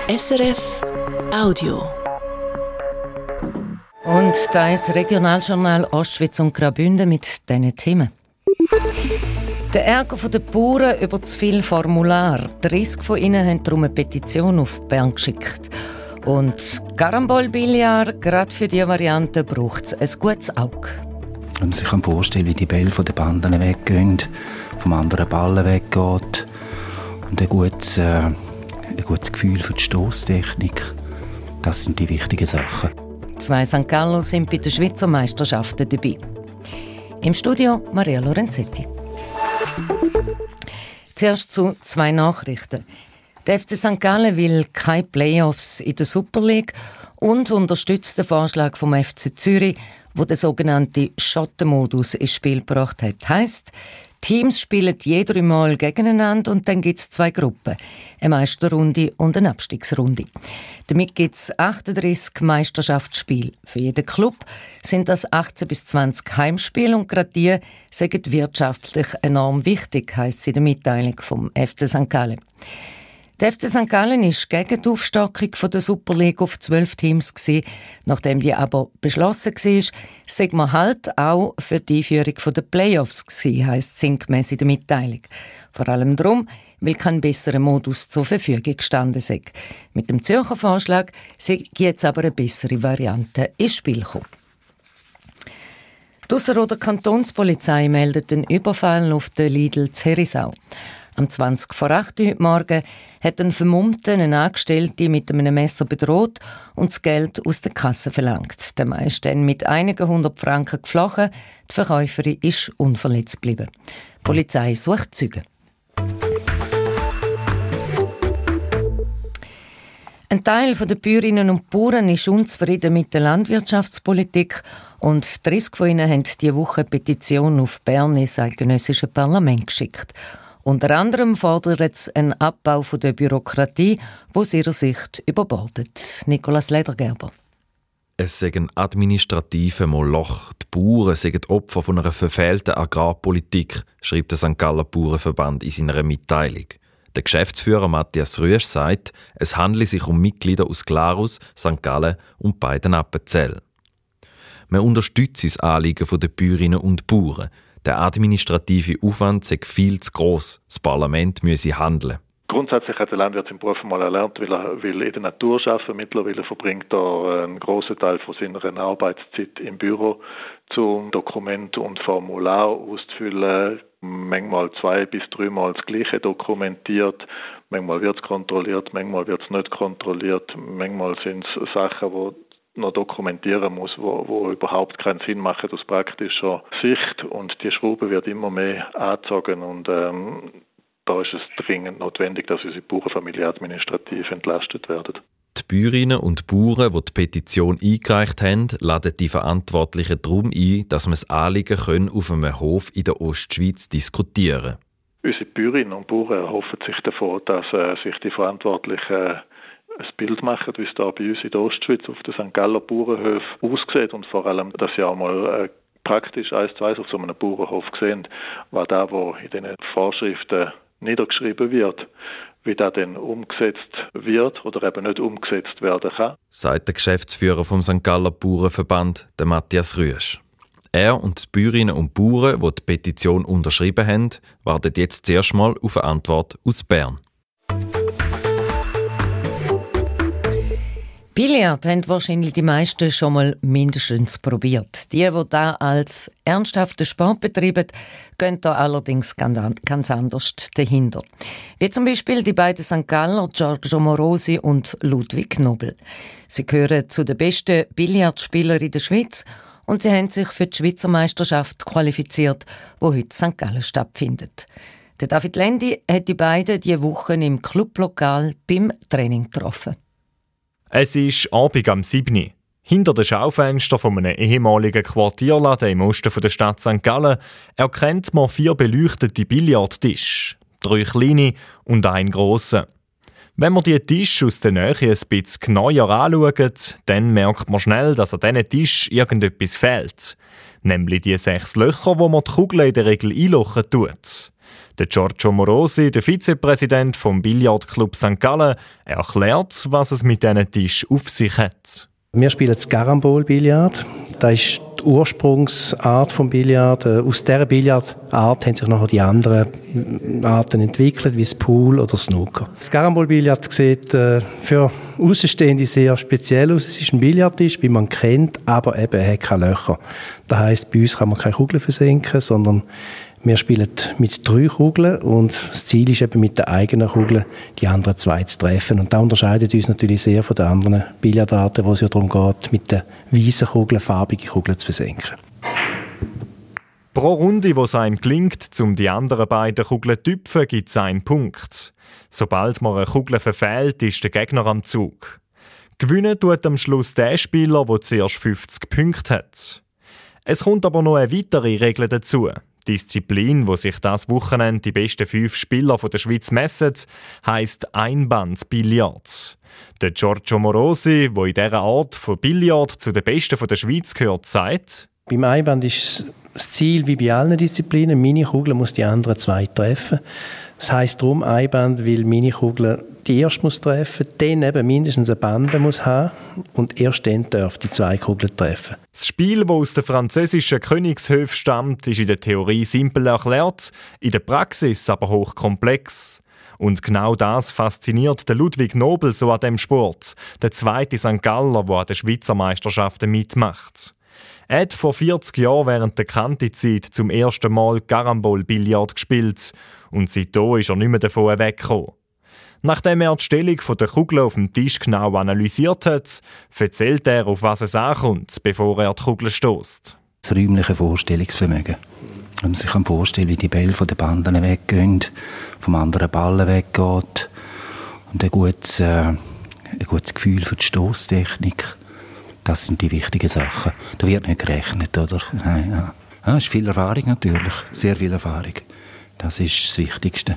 SRF Audio. Und da ist das Regionaljournal Ostschweiz und Graubünden mit diesen Themen. Der Ärger der Bauern über zu viele Formulare. 30 von ihnen haben darum eine Petition auf Bern geschickt. Und Carambol-Billard, gerade für diese Variante braucht es ein gutes Auge. Wenn man sich vorstellen kann, wie die Bälle von den Banden weggehen, vom anderen Ballen weggeht und ein gutes Gefühl für die Stosstechnik, das sind die wichtigen Sachen. 2 St. Galler sind bei den Schweizer Meisterschaften dabei. Im Studio Maria Lorenzetti. Zuerst zu 2 Nachrichten. Der FC St. Gallen will keine Playoffs in der Super League und unterstützt den Vorschlag vom FC Zürich, wo der sogenannte Schottenmodus ins Spiel gebracht hat. Heisst, Teams spielen je 3 Mal gegeneinander und dann gibt es 2 Gruppen. Eine Meisterrunde und eine Abstiegsrunde. Damit gibt es 38 Meisterschaftsspiele. Für jeden Club sind das 18 bis 20 Heimspiele und gerade die sind wirtschaftlich enorm wichtig, heisst es in der Mitteilung vom FC St. Gallen. Der FC St. Gallen war gegen die Aufstockung der Super League auf 12 Teams gewesen. Nachdem die aber beschlossen war, sei man halt auch für die Einführung der Playoffs gewesen, heisst es sinngemäss in der Mitteilung. Vor allem darum, weil kein besserer Modus zur Verfügung gestanden sei. Mit dem Zürcher Vorschlag sei jetzt aber eine bessere Variante ins Spiel gekommen. Die Ausserrhoder Kantonspolizei meldet den Überfall auf den Lidl zu Herisau. Am 20 vor 8 Uhr heute Morgen hat ein Vermummter einen Angestellten mit einem Messer bedroht und das Geld aus der Kasse verlangt. Der Mann ist dann mit einigen 100 Franken geflohen. Die Verkäuferin ist unverletzt geblieben. Die Polizei sucht Zeugen. Ein Teil der Bäuerinnen und Bauern ist unzufrieden mit der Landwirtschaftspolitik und 30 von ihnen haben diese Woche eine Petition auf Bern ins eidgenössische Parlament geschickt. Unter anderem fordert es einen Abbau von der Bürokratie, die aus ihrer Sicht überbordet. Nicolas Ledergerber. Es sei ein administrativer Moloch. Die Bauern seien Opfer von einer verfehlten Agrarpolitik, schreibt der St. Galler Bauernverband in seiner Mitteilung. Der Geschäftsführer Matthias Rüesch sagt, es handle sich um Mitglieder aus Glarus, St. Gallen und beiden Appenzell. Man unterstütze das Anliegen der Bäuerinnen und Bauern. Der administrative Aufwand sei viel zu gross. Das Parlament müsse handeln. Grundsätzlich hat der Landwirt im Beruf mal erlernt, weil er will in der Natur arbeiten. Mittlerweile verbringt er einen grossen Teil von seiner Arbeitszeit im Büro, zum Dokument und Formular auszufüllen. Manchmal 2 bis 3 Mal das Gleiche dokumentiert. Manchmal wird es kontrolliert, manchmal wird es nicht kontrolliert. Manchmal sind es Sachen, die noch dokumentieren muss, wo überhaupt keinen Sinn machen aus praktischer Sicht, und die Schraube wird immer mehr angezogen und da ist es dringend notwendig, dass unsere Bauernfamilie administrativ entlastet werden. Die Bäuerinnen und Bauern, die die Petition eingereicht haben, laden die Verantwortlichen darum ein, dass man das Anliegen auf einem Hof in der Ostschweiz diskutieren können. Unsere Bäuerinnen und Bauern erhoffen sich davon, dass sich die Verantwortlichen ein Bild machen, wie es da bei uns in der Ostschweiz auf den St. Galler Bauernhöfen aussieht und vor allem, dass sie auch mal praktisch 1 zu 1 auf so einem Bauernhof sehen, was da, wo in diesen Vorschriften niedergeschrieben wird, wie das dann umgesetzt wird oder eben nicht umgesetzt werden kann. Sagt der Geschäftsführer vom St. Galler Bauernverband, der Matthias Rüesch. Er und die Bäuerinnen und Bauern, die die Petition unterschrieben haben, warten jetzt zuerst mal auf eine Antwort aus Bern. Billard haben wahrscheinlich die meisten schon mal mindestens probiert. Die da als ernsthaften Sport betreiben, gehen da allerdings ganz anders dahinter. Wie zum Beispiel die beiden St. Galler, Giorgio Morosi und Ludwig Nobel. Sie gehören zu den besten Billardspielern in der Schweiz und sie haben sich für die Schweizer Meisterschaft qualifiziert, die heute in St. Gallen stattfindet. Der David Lendi hat die beiden diese Woche im Clublokal beim Training getroffen. Es ist Abend am 7. Hinter den Schaufenstern von einem ehemaligen Quartierladen im Osten der Stadt St. Gallen erkennt man 4 beleuchtete Billardtische, 3 kleine und einen grossen. Wenn man die Tische aus der Nähe ein bisschen genauer anschaut, dann merkt man schnell, dass an diesen Tisch irgendetwas fehlt. Nämlich die 6 Löcher, wo man die Kugel in der Regel einlochen tut. Der Giorgio Morosi, der Vizepräsident vom Billardclub St. Gallen, erklärt, was es mit diesen Tisch auf sich hat. Wir spielen das Carambol-Billard. Das ist die Ursprungsart des Billard. Aus dieser Billardart haben sich nachher die anderen Arten entwickelt, wie das Pool oder das Snooker. Das Carambol-Billard sieht für Außenstehende sehr speziell aus. Es ist ein Billardtisch, wie man kennt, aber eben er hat keine Löcher. Das heisst, bei uns kann man keine Kugeln versenken, sondern wir spielen mit 3 Kugeln und das Ziel ist eben mit der eigenen Kugel die anderen 2 zu treffen. Und das unterscheidet uns natürlich sehr von den anderen Billardarten, wo es ja darum geht, mit den weißen Kugeln farbige Kugeln zu versenken. Pro Runde, wo es einem gelingt, um die anderen beiden Kugeln zu tüpfen, gibt es einen Punkt. Sobald man eine Kugel verfehlt, ist der Gegner am Zug. Gewinnen tut am Schluss der Spieler, der zuerst 50 Punkte hat. Es kommt aber noch eine weitere Regel dazu. Die Disziplin, wo sich das Wochenende die besten 5 Spieler der Schweiz messen, heisst Einbandbillard. Der Giorgio Morosi, der in dieser Art von Billard zu den Besten der Schweiz gehört, sagt: Beim Einband ist das Ziel wie bei allen Disziplinen, meine Kugel muss die anderen 2 treffen. Das heisst darum Einband, weil meine Kugel die erste muss treffen, dann eben mindestens eine Bande muss haben und erst dann darf die 2 Kugeln treffen. Das Spiel, das aus den französischen Königshöfen stammt, ist in der Theorie simpel erklärt, in der Praxis aber hochkomplex. Und genau das fasziniert den Ludwig Nobel so an dem Sport, der zweite St. Galler, der an den Schweizer Meisterschaften mitmacht. Er hat vor 40 Jahren während der Kantizeit zum ersten Mal Carambol-Billard gespielt und seitdem ist er nicht mehr davon weggekommen. Nachdem er die Stellung der Kugel auf dem Tisch genau analysiert hat, erzählt er, auf was es ankommt, bevor er die Kugel stößt. Das räumliche Vorstellungsvermögen. Wenn man sich vorstellen kann, wie die Bälle von den Banden weggehen, vom anderen Ballen weggeht und ein gutes Gefühl für die Stosstechnik. Das sind die wichtigen Sachen. Da wird nicht gerechnet, oder? Nein, ja. Ja, es ist viel Erfahrung natürlich, sehr viel Erfahrung. Das ist das Wichtigste.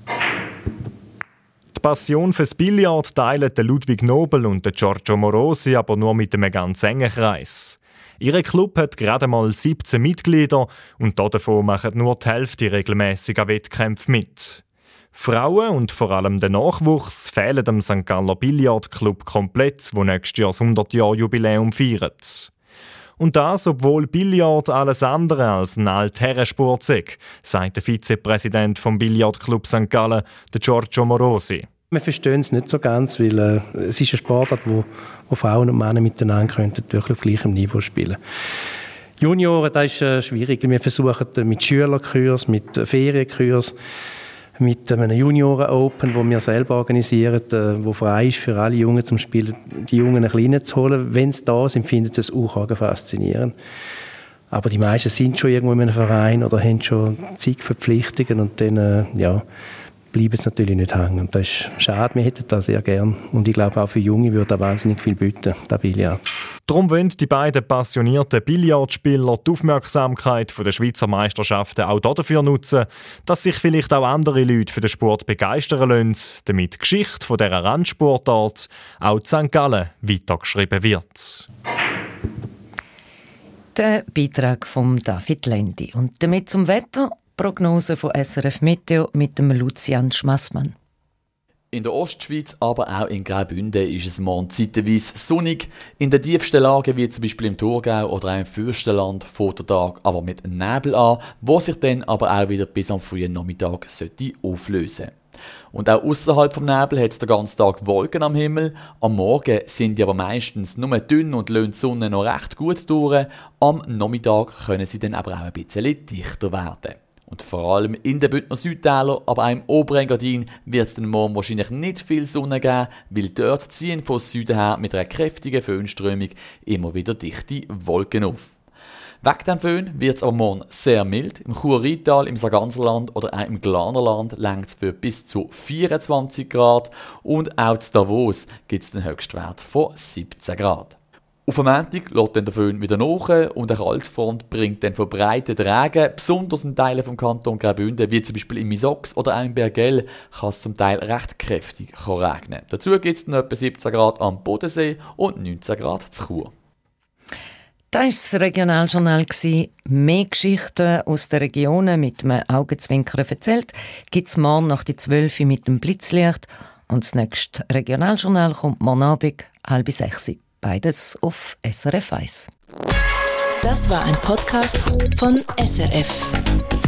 Die Passion fürs Billard teilen der Ludwig Nobel und der Giorgio Morosi aber nur mit einem ganz engen Kreis. Ihr Club hat gerade mal 17 Mitglieder und davon machen nur die Hälfte regelmässig an Wettkämpfen mit. Frauen und vor allem der Nachwuchs fehlen dem St. Galler Billardclub komplett, wo nächstes Jahr das 100-Jahr-Jubiläum feiert. Und das, obwohl Billard alles andere als ein Altherrensport ist, sagt der Vizepräsident vom Billardclub St. Gallen, der Giorgio Morosi. Wir verstehen es nicht so ganz, weil es ist ein Sportart, wo Frauen und Männer miteinander könnten wirklich auf gleichem Niveau spielen. Junioren, das ist schwierig. Wir versuchen mit Schülerkurs, mit Ferienkurs, mit einem Junioren-Open, wo wir selber organisieren, wo frei ist für alle Jungen zum Spielen, die Jungen ein bisschen zu holen. Wenn sie da sind, finden sie es auch faszinierend. Aber die meisten sind schon irgendwo in einem Verein oder haben schon zig Verpflichtungen und dann bleiben sie natürlich nicht hängen. Und das ist schade, wir hätten das sehr gern. Und ich glaube, auch für Junge würde das wahnsinnig viel bieten, das Billard. Darum wollen die beiden passionierten Billardspieler die Aufmerksamkeit der Schweizer Meisterschaften auch dafür nutzen, dass sich vielleicht auch andere Leute für den Sport begeistern lassen, damit die Geschichte dieser Randsportart auch in St. Gallen weitergeschrieben wird. Der Beitrag von David Lendi. Und damit zum Wetter. Prognose von SRF Meteo mit dem Lucian Schmassmann. In der Ostschweiz, aber auch in Graubünden ist es morgen zeitweise sonnig. In den tiefsten Lagen, wie zum Beispiel im Thurgau oder auch im Fürstenland, fängt der Tag aber mit Nebel an, wo sich dann aber auch wieder bis am frühen Nachmittag auflösen sollte. Und auch außerhalb vom Nebel hat es den ganzen Tag Wolken am Himmel. Am Morgen sind die aber meistens nur dünn und lassen die Sonne noch recht gut durch. Am Nachmittag können sie dann aber auch ein bisschen dichter werden. Und vor allem in den Bündner Südtälern, aber auch im Oberengadin wird es dann morgen wahrscheinlich nicht viel Sonne geben, weil dort ziehen von Süden her mit einer kräftigen Föhnströmung immer wieder dichte Wolken auf. Wegen dem Föhn wird es am Morgen sehr mild. Im Chur-Rheintal, im Sarganserland oder auch im Glanerland reicht es für bis zu 24 Grad und auch in Davos gibt es den Höchstwert von 17 Grad. Auf dem Montag lässt dann der Föhn wieder nach und eine Kaltfront bringt dann verbreiteten Regen, besonders in Teilen vom Kanton Graubünden, wie zum Beispiel in Misox oder auch in Bergell, kann es zum Teil recht kräftig regnen. Dazu gibt es dann etwa 17 Grad am Bodensee und 19 Grad zu Chur. Das war das Regionaljournal. Mehr Geschichten aus den Regionen mit einem Augenzwinkern erzählt gibt es morgen nach die 12 Uhr mit dem Blitzlicht. Und das nächste Regionaljournal kommt morgen Abend, 5:30. Beides auf SRF 1. Das war ein Podcast von SRF.